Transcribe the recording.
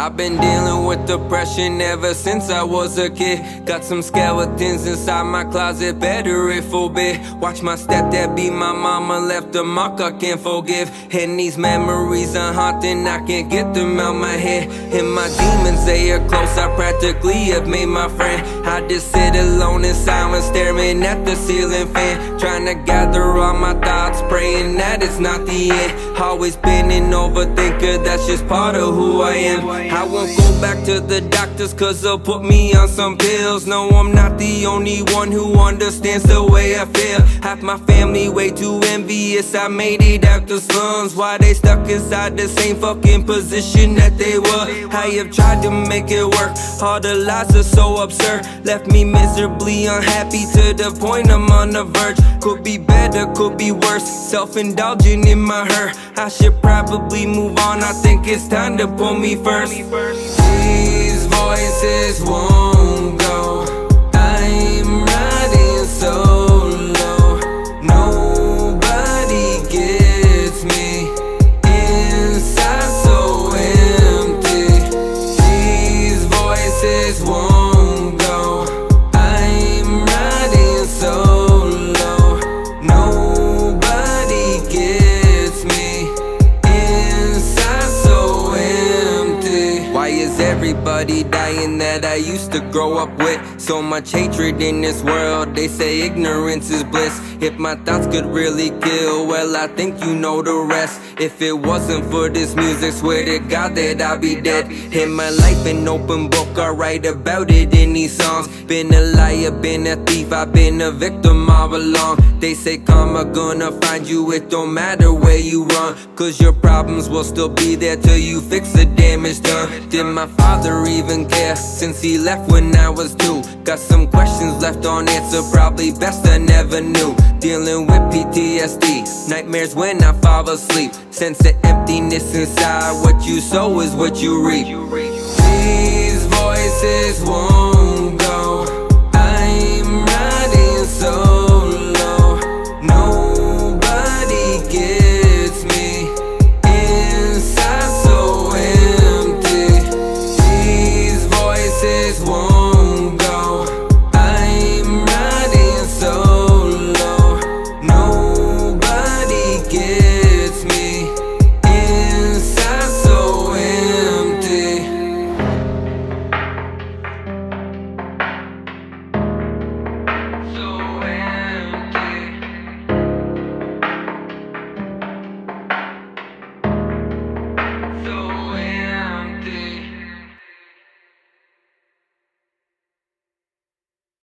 I've been dealing with depression ever since I was a kid. Got some skeletons inside my closet, better it forbid. Watch my stepdad beat my mama, left a mark I can't forgive. And these memories are haunting, I can't get them out my head. And my demons, they are close, I practically have made my friend. I just sit alone in silence, staring at the ceiling fan, trying to gather all my thoughts, praying that it's not the end. Always been an overthinker, that's just part of who I am. I won't go back to the doctors cause they'll put me on some pills. No, I'm not the only one who understands the way I feel. Half my family way too envious, I made it out the slums. Why they stuck inside the same fucking position that they were? I have tried to make it work, all the lies are so absurd. Left me miserably unhappy to the point I'm on the verge. Could be better, could be worse, self-indulging in my hurt. I should probably move on, I think it's time to pull me first. These voices won't go, I'm riding solo. Nobody gets me, inside so empty. These voices won't go, I'm riding solo. Nobody gets me, inside so empty. Why is everybody dying that I used to grow up with? So much hatred in this world, they say ignorance is bliss. If my thoughts could really kill, well I think you know the rest. If it wasn't for this music, swear to God that I'd be dead. In my life an open book, I write about it in these songs. Been a liar, been a thief, I've been a victim all along. They say karma gonna find you, it don't matter where you run, cause your problems will still be there till you fix the damage done. Did my father even care, since he left when I was 2? Got some questions left unanswered, probably best I never knew. Dealing with PTSD, nightmares when I fall asleep. Sense of emptiness inside, what you sow is what you reap. These voices won't